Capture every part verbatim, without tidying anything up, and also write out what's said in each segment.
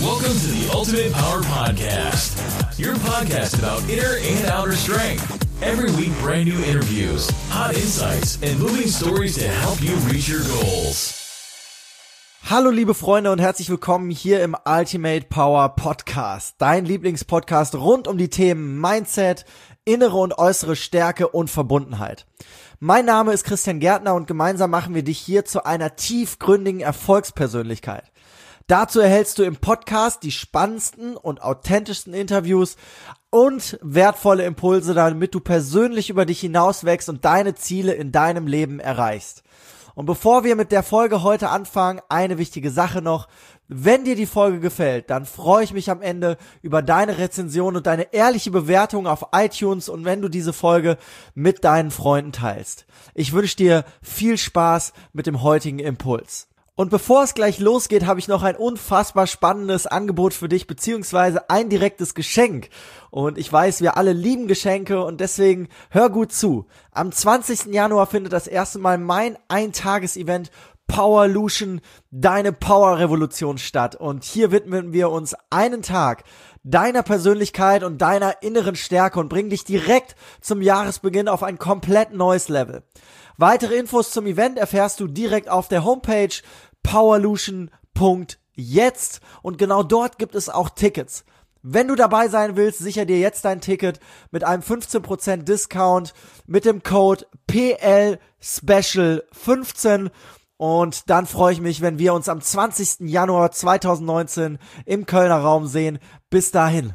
Welcome to the Ultimate Power Podcast, your podcast about inner and outer strength. Every week, brand new interviews, hot insights, and moving stories to help you reach your goals. Hallo liebe Freunde und herzlich willkommen hier im Ultimate Power Podcast, dein Lieblingspodcast rund um die Themen Mindset, innere und äußere Stärke und Verbundenheit. Mein Name ist Christian Gärtner und gemeinsam machen wir dich hier zu einer tiefgründigen Erfolgspersönlichkeit. Dazu erhältst du im Podcast die spannendsten und authentischsten Interviews und wertvolle Impulse, damit du persönlich über dich hinauswächst und deine Ziele in deinem Leben erreichst. Und bevor wir mit der Folge heute anfangen, eine wichtige Sache noch. Wenn dir die Folge gefällt, dann freue ich mich am Ende über deine Rezension und deine ehrliche Bewertung auf iTunes und wenn du diese Folge mit deinen Freunden teilst. Ich wünsche dir viel Spaß mit dem heutigen Impuls. Und bevor es gleich losgeht, habe ich noch ein unfassbar spannendes Angebot für dich, beziehungsweise ein direktes Geschenk. Und ich weiß, wir alle lieben Geschenke und deswegen hör gut zu. Am zwanzigsten Januar findet das erste Mal mein Eintages-Event Powerlution, deine Power-Revolution statt. Und hier widmen wir uns einen Tag deiner Persönlichkeit und deiner inneren Stärke und bringen dich direkt zum Jahresbeginn auf ein komplett neues Level. Weitere Infos zum Event erfährst du direkt auf der Homepage powerlution punkt jetzt und genau dort gibt es auch Tickets. Wenn du dabei sein willst, sicher dir jetzt dein Ticket mit einem fünfzehn Prozent Discount mit dem Code P L Special fünfzehn und dann freue ich mich, wenn wir uns am zwanzigsten Januar zweitausendneunzehn im Kölner Raum sehen. Bis dahin.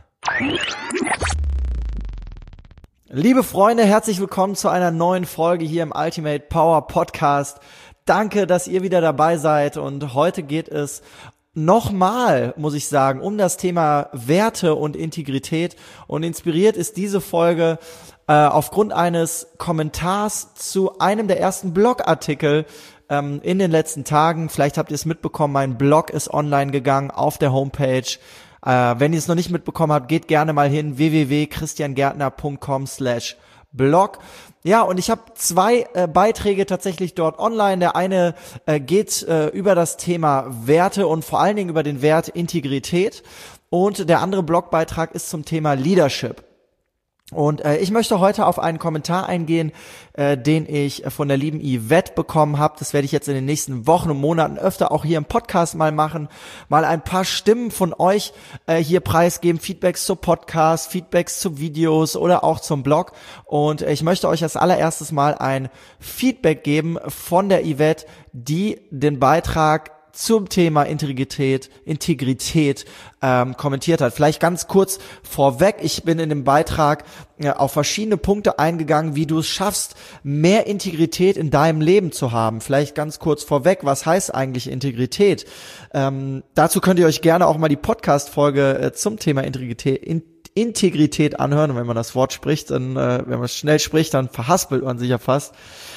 Liebe Freunde, herzlich willkommen zu einer neuen Folge hier im Ultimate Power Podcast. Danke, dass ihr wieder dabei seid und heute geht es nochmal, muss ich sagen, um das Thema Werte und Integrität und inspiriert ist diese Folge äh, aufgrund eines Kommentars zu einem der ersten Blogartikel ähm, in den letzten Tagen. Vielleicht habt ihr es mitbekommen, mein Blog ist online gegangen auf der Homepage. Uh, wenn ihr es noch nicht mitbekommen habt, geht gerne mal hin, w w w punkt christiangärtner punkt com slash blog. Ja, und ich habe zwei äh, Beiträge tatsächlich dort online. Der eine äh, geht äh, über das Thema Werte und vor allen Dingen über den Wert Integrität. Und der andere Blogbeitrag ist zum Thema Leadership. Und äh, ich möchte heute auf einen Kommentar eingehen, äh, den ich von der lieben Yvette bekommen habe. Das werde ich jetzt in den nächsten Wochen und Monaten öfter auch hier im Podcast mal machen. Mal ein paar Stimmen von euch äh, hier preisgeben, Feedbacks zu Podcasts, Feedbacks zu Videos oder auch zum Blog. Und äh, ich möchte euch als allererstes mal ein Feedback geben von der Yvette, die den Beitrag zum Thema Integrität, Integrität ähm, kommentiert hat. Vielleicht ganz kurz vorweg, ich bin in dem Beitrag äh, auf verschiedene Punkte eingegangen, wie du es schaffst, mehr Integrität in deinem Leben zu haben. Vielleicht ganz kurz vorweg, was heißt eigentlich Integrität? Ähm, dazu könnt ihr euch gerne auch mal die Podcast-Folge äh, zum Thema Integrität in Integrität anhören. Und wenn man das Wort spricht, dann, äh, wenn man es schnell spricht, dann verhaspelt man sich ja fast.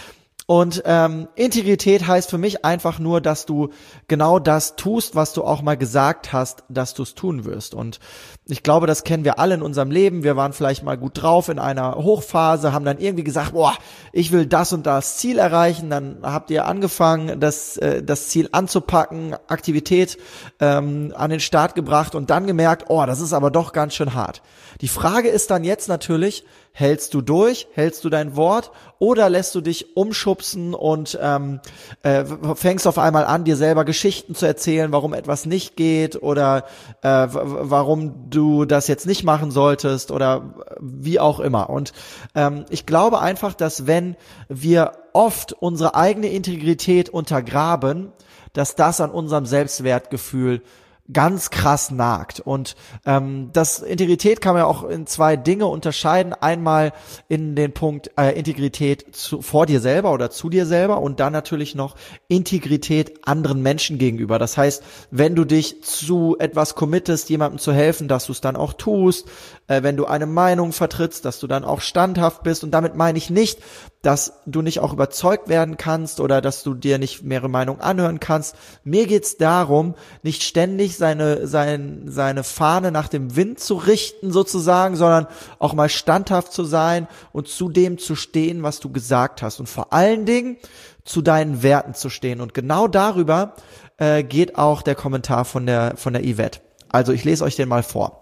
Und ähm, Integrität heißt für mich einfach nur, dass du genau das tust, was du auch mal gesagt hast, dass du es tun wirst. Und ich glaube, das kennen wir alle in unserem Leben. Wir waren vielleicht mal gut drauf in einer Hochphase, haben dann irgendwie gesagt, boah, ich will das und das Ziel erreichen. Dann habt ihr angefangen, das äh, das Ziel anzupacken, Aktivität ähm, an den Start gebracht und dann gemerkt, oh, das ist aber doch ganz schön hart. Die Frage ist dann jetzt natürlich, hältst du durch, hältst du dein Wort oder lässt du dich umschubsen und ähm, äh, fängst auf einmal an, dir selber Geschichten zu erzählen, warum etwas nicht geht oder äh, warum du das jetzt nicht machen solltest oder wie auch immer. Und ähm, ich glaube einfach, dass wenn wir oft unsere eigene Integrität untergraben, dass das an unserem Selbstwertgefühl ganz krass nagt. Und ähm, das Integrität kann man ja auch in zwei Dinge unterscheiden. Einmal in den Punkt äh, Integrität zu, vor dir selber oder zu dir selber und dann natürlich noch Integrität anderen Menschen gegenüber. Das heißt, wenn du dich zu etwas committest, jemandem zu helfen, dass du es dann auch tust, äh, wenn du eine Meinung vertrittst, dass du dann auch standhaft bist. Und damit meine ich nicht, dass du nicht auch überzeugt werden kannst oder dass du dir nicht mehrere Meinungen anhören kannst. Mir geht's darum, nicht ständig seine, sein, seine Fahne nach dem Wind zu richten sozusagen, sondern auch mal standhaft zu sein und zu dem zu stehen, was du gesagt hast und vor allen Dingen zu deinen Werten zu stehen. Und genau darüber äh, geht auch der Kommentar von der, von der Yvette. Also ich lese euch den mal vor.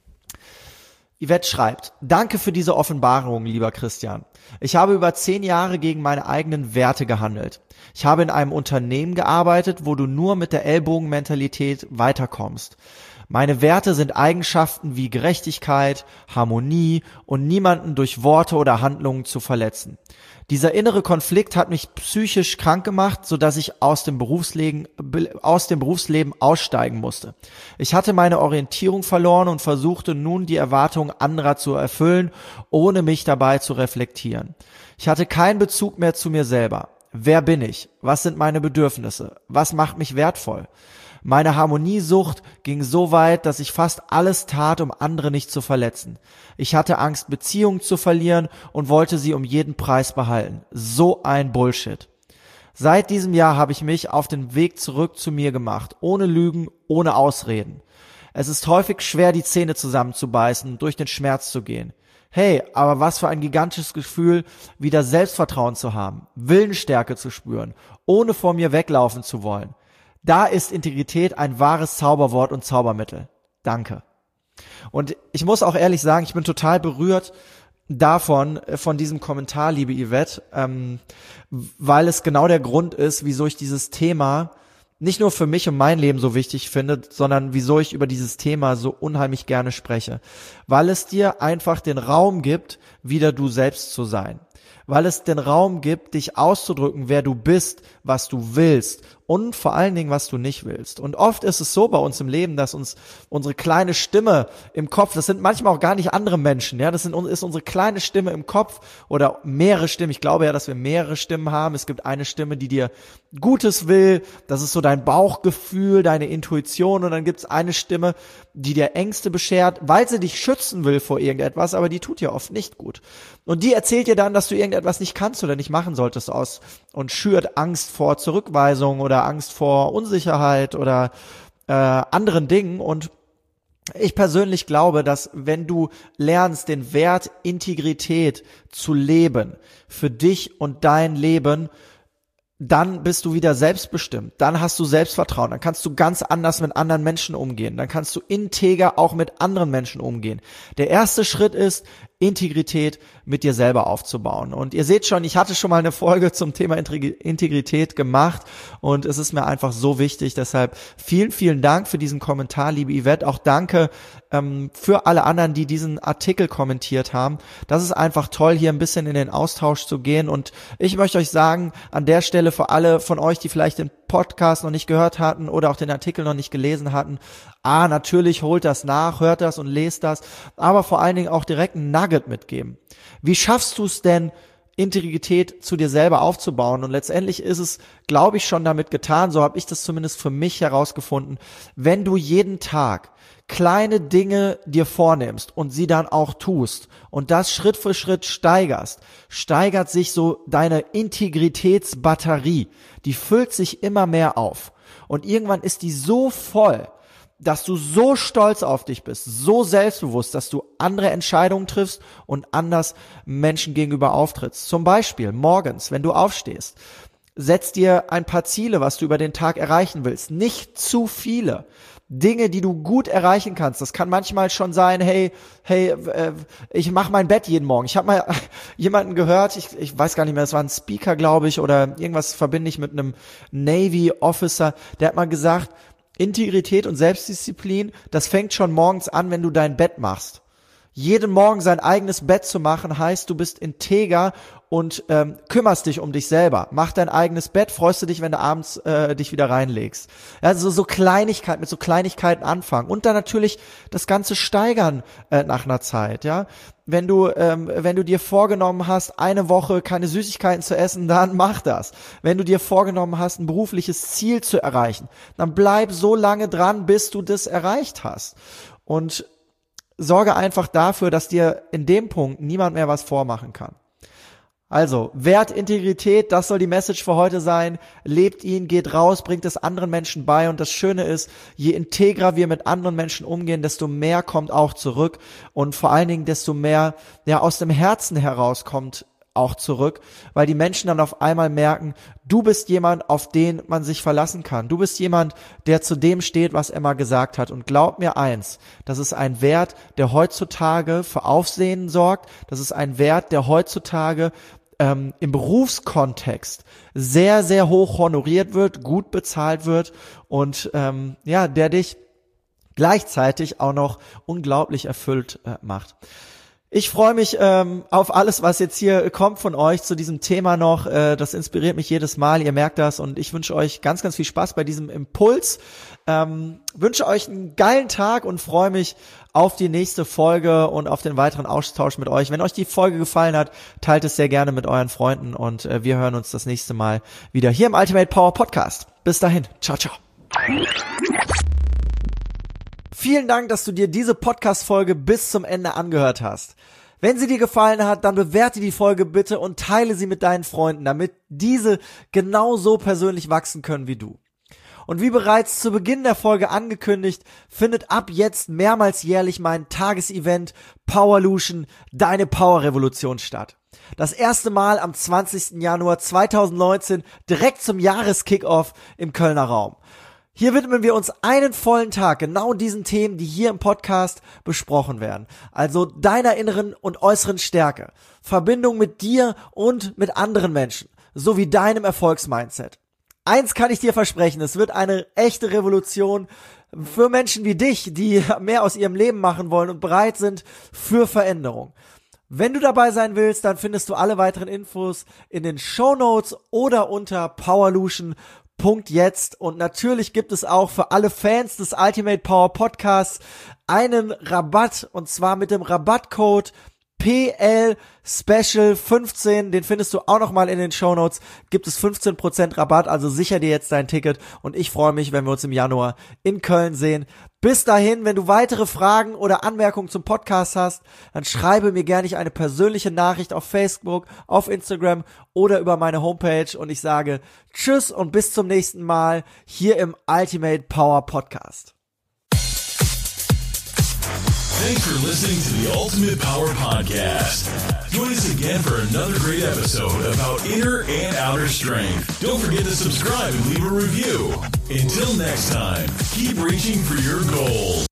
Yvette schreibt, danke für diese Offenbarung, lieber Christian. Ich habe über zehn Jahre gegen meine eigenen Werte gehandelt. Ich habe in einem Unternehmen gearbeitet, wo du nur mit der Ellbogenmentalität weiterkommst. Meine Werte sind Eigenschaften wie Gerechtigkeit, Harmonie und niemanden durch Worte oder Handlungen zu verletzen. Dieser innere Konflikt hat mich psychisch krank gemacht, sodass ich aus dem Berufsleben, aus dem Berufsleben aussteigen musste. Ich hatte meine Orientierung verloren und versuchte nun die Erwartungen anderer zu erfüllen, ohne mich dabei zu reflektieren. Ich hatte keinen Bezug mehr zu mir selber. Wer bin ich? Was sind meine Bedürfnisse? Was macht mich wertvoll? Meine Harmoniesucht ging so weit, dass ich fast alles tat, um andere nicht zu verletzen. Ich hatte Angst, Beziehungen zu verlieren und wollte sie um jeden Preis behalten. So ein Bullshit. Seit diesem Jahr habe ich mich auf den Weg zurück zu mir gemacht, ohne Lügen, ohne Ausreden. Es ist häufig schwer, die Zähne zusammenzubeißen und durch den Schmerz zu gehen. Hey, aber was für ein gigantisches Gefühl, wieder Selbstvertrauen zu haben, Willensstärke zu spüren, ohne vor mir weglaufen zu wollen. Da ist Integrität ein wahres Zauberwort und Zaubermittel. Danke. Und ich muss auch ehrlich sagen, ich bin total berührt davon, von diesem Kommentar, liebe Yvette, ähm, weil es genau der Grund ist, wieso ich dieses Thema nicht nur für mich und mein Leben so wichtig finde, sondern wieso ich über dieses Thema so unheimlich gerne spreche. Weil es dir einfach den Raum gibt, wieder du selbst zu sein. Weil es den Raum gibt, dich auszudrücken, wer du bist, was du willst und vor allen Dingen, was du nicht willst. Und oft ist es so bei uns im Leben, dass uns unsere kleine Stimme im Kopf, das sind manchmal auch gar nicht andere Menschen, ja, das sind, ist unsere kleine Stimme im Kopf oder mehrere Stimmen. Ich glaube ja, dass wir mehrere Stimmen haben. Es gibt eine Stimme, die dir Gutes will, das ist so dein Bauchgefühl, deine Intuition, und dann gibt es eine Stimme, die dir Ängste beschert, weil sie dich schützen will vor irgendetwas, aber die tut dir oft nicht gut. Und die erzählt dir dann, dass du irgendetwas nicht kannst oder nicht machen solltest aus und schürt Angst vor Zurückweisung oder Angst vor Unsicherheit oder äh, anderen Dingen. Und ich persönlich glaube, dass wenn du lernst, den Wert Integrität zu leben, für dich und dein Leben, dann bist du wieder selbstbestimmt, dann hast du Selbstvertrauen, dann kannst du ganz anders mit anderen Menschen umgehen, dann kannst du integer auch mit anderen Menschen umgehen. Der erste Schritt ist, Integrität mit dir selber aufzubauen. Und ihr seht schon, ich hatte schon mal eine Folge zum Thema Integrität gemacht und es ist mir einfach so wichtig. Deshalb vielen, vielen Dank für diesen Kommentar, liebe Yvette. Auch danke ähm, für alle anderen, die diesen Artikel kommentiert haben. Das ist einfach toll, hier ein bisschen in den Austausch zu gehen. Und ich möchte euch sagen, an der Stelle für alle von euch, die vielleicht den Podcast noch nicht gehört hatten oder auch den Artikel noch nicht gelesen hatten, ah, natürlich holt das nach, hört das und lest das, aber vor allen Dingen auch direkt ein Nugget mitgeben. Wie schaffst du es denn, Integrität zu dir selber aufzubauen? Und letztendlich ist es, glaube ich, schon damit getan, so habe ich das zumindest für mich herausgefunden, wenn du jeden Tag kleine Dinge dir vornimmst und sie dann auch tust und das Schritt für Schritt steigerst, steigert sich so deine Integritätsbatterie. Die füllt sich immer mehr auf. Und irgendwann ist die so voll, dass du so stolz auf dich bist, so selbstbewusst, dass du andere Entscheidungen triffst und anders Menschen gegenüber auftrittst. Zum Beispiel morgens, wenn du aufstehst, setz dir ein paar Ziele, was du über den Tag erreichen willst. Nicht zu viele. Dinge, die du gut erreichen kannst. Das kann manchmal schon sein, hey, hey, äh, ich mache mein Bett jeden Morgen. Ich habe mal jemanden gehört, ich, ich weiß gar nicht mehr, das war ein Speaker, glaube ich, oder irgendwas verbinde ich mit einem Navy Officer, der hat mal gesagt, Integrität und Selbstdisziplin, das fängt schon morgens an, wenn du dein Bett machst. Jeden Morgen sein eigenes Bett zu machen, heißt, du bist integer und ähm, kümmerst dich um dich selber. Mach dein eigenes Bett, freust du dich, wenn du abends äh, dich wieder reinlegst. Also so Kleinigkeiten, mit so Kleinigkeiten anfangen. Und dann natürlich das Ganze steigern äh, nach einer Zeit, ja. Wenn du, ähm, wenn du dir vorgenommen hast, eine Woche keine Süßigkeiten zu essen, dann mach das. Wenn du dir vorgenommen hast, ein berufliches Ziel zu erreichen, dann bleib so lange dran, bis du das erreicht hast. Und sorge einfach dafür, dass dir in dem Punkt niemand mehr was vormachen kann. Also, Wert, Integrität, das soll die Message für heute sein. Lebt ihn, geht raus, bringt es anderen Menschen bei. Und das Schöne ist, je integrer wir mit anderen Menschen umgehen, desto mehr kommt auch zurück. Und vor allen Dingen, desto mehr ja aus dem Herzen herauskommt auch zurück, weil die Menschen dann auf einmal merken, du bist jemand, auf den man sich verlassen kann. Du bist jemand, der zu dem steht, was Emma gesagt hat. Und glaub mir eins, das ist ein Wert, der heutzutage für Aufsehen sorgt. Das ist ein Wert, der heutzutage ähm, im Berufskontext sehr, sehr hoch honoriert wird, gut bezahlt wird und ähm, ja, der dich gleichzeitig auch noch unglaublich erfüllt äh, macht. Ich freue mich ähm, auf alles, was jetzt hier kommt von euch zu diesem Thema noch. Äh, das inspiriert mich jedes Mal, ihr merkt das, und ich wünsche euch ganz, ganz viel Spaß bei diesem Impuls. Ähm, wünsche euch einen geilen Tag und freue mich auf die nächste Folge und auf den weiteren Austausch mit euch. Wenn euch die Folge gefallen hat, teilt es sehr gerne mit euren Freunden und äh, wir hören uns das nächste Mal wieder hier im Ultimate Power Podcast. Bis dahin, ciao, ciao. Vielen Dank, dass du dir diese Podcast-Folge bis zum Ende angehört hast. Wenn sie dir gefallen hat, dann bewerte die Folge bitte und teile sie mit deinen Freunden, damit diese genauso persönlich wachsen können wie du. Und wie bereits zu Beginn der Folge angekündigt, findet ab jetzt mehrmals jährlich mein Tagesevent Powerlution, deine Power-Revolution statt. Das erste Mal am zwanzigsten Januar zweitausendneunzehn, direkt zum Jahreskickoff im Kölner Raum. Hier widmen wir uns einen vollen Tag genau diesen Themen, die hier im Podcast besprochen werden. Also deiner inneren und äußeren Stärke, Verbindung mit dir und mit anderen Menschen, sowie deinem Erfolgsmindset. Eins kann ich dir versprechen, es wird eine echte Revolution für Menschen wie dich, die mehr aus ihrem Leben machen wollen und bereit sind für Veränderung. Wenn du dabei sein willst, dann findest du alle weiteren Infos in den Shownotes oder unter powerlution Punkt jetzt. Und natürlich gibt es auch für alle Fans des Ultimate Power Podcasts einen Rabatt, und zwar mit dem Rabattcode P L Special fünfzehn, den findest du auch nochmal in den Shownotes, gibt es fünfzehn Prozent Rabatt, also sicher dir jetzt dein Ticket, und ich freue mich, wenn wir uns im Januar in Köln sehen. Bis dahin, wenn du weitere Fragen oder Anmerkungen zum Podcast hast, dann schreibe mir gerne eine persönliche Nachricht auf Facebook, auf Instagram oder über meine Homepage, und ich sage Tschüss und bis zum nächsten Mal hier im Ultimate Power Podcast. Thanks for listening to the Ultimate Power Podcast. Join us again for another great episode about inner and outer strength. Don't forget to subscribe and leave a review. Until next time, keep reaching for your goals.